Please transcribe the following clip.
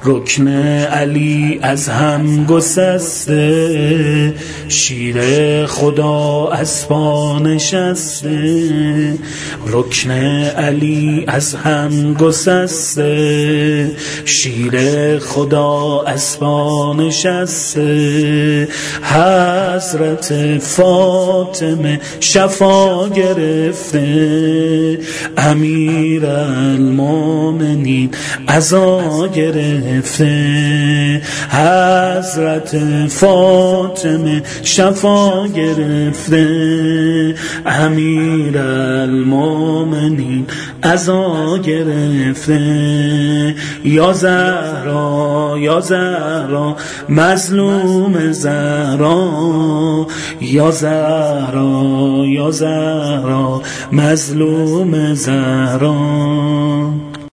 رکن علی از هم گسسته، شیر خدا از پا نشسته. رکن علی از هم گسسته، شیر خدا از پا نشسته. حضرت فاطمه شفا گرفته، امیر المومنین عزا گرفته. حضرت فاطمه شفا گرفته، امیر المومنین عزا گرفته. یا زهرا یا زهرا مظلوم زهرا، یا زهرا یا زهرا مظلوم زهرا.